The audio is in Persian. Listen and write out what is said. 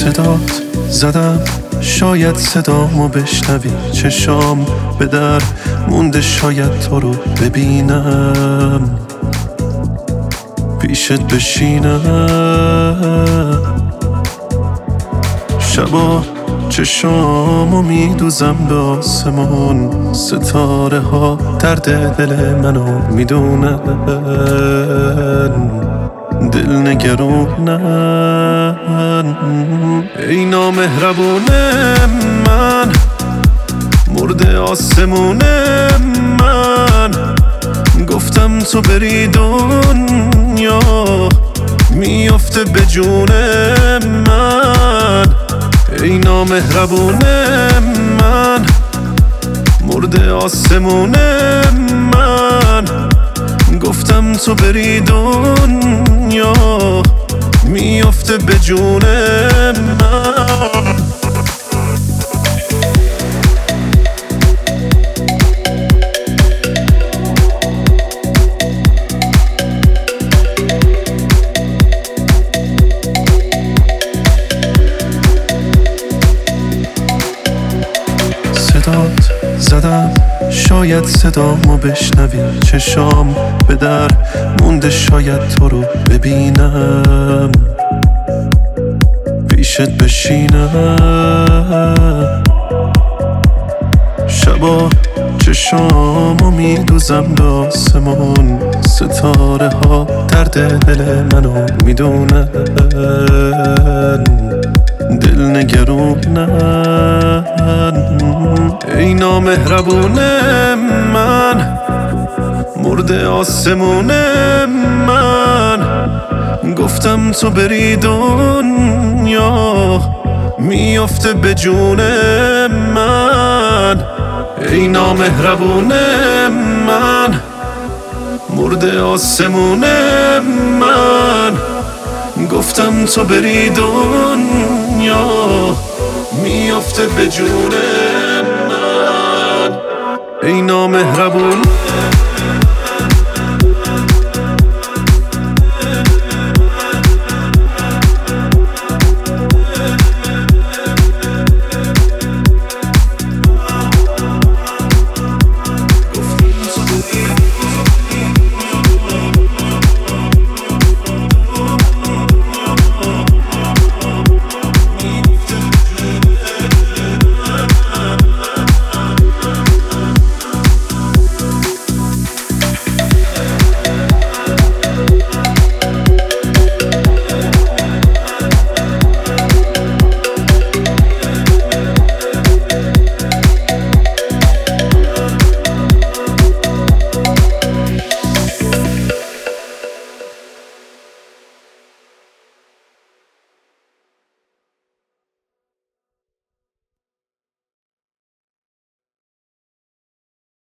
صدات زدم شاید صدامو بشنوی، چشام به در مونده شاید تو رو ببینم، پیشت بشینم. شبا چشامو میدوزم به آسمون، ستاره ها درد دل منو میدونن، دل نگرونن. ای نامهربون من، مرده آسمون من، گفتم تو بری دنیا میافته به جون من. ای نامهربون من، مرده آسمون من، گفتم تو بری دنیا میافته به جون من. صدات زدم شاید صدامو بشنوی، چشام به در مونده شاید تو رو ببینم، پیشت بشینم. شبا چشامو میدوزم به آسمون، ستاره ها درد دل منو میدونن، دل نگرونن. ای نامهربون من، مرده آسمون من، گفتم تو بری دنیا میافته به جون من. ای نامهربون من، مرده آسمون من، گفتم تو بری دنیا میافته به جون من. ای نامهربون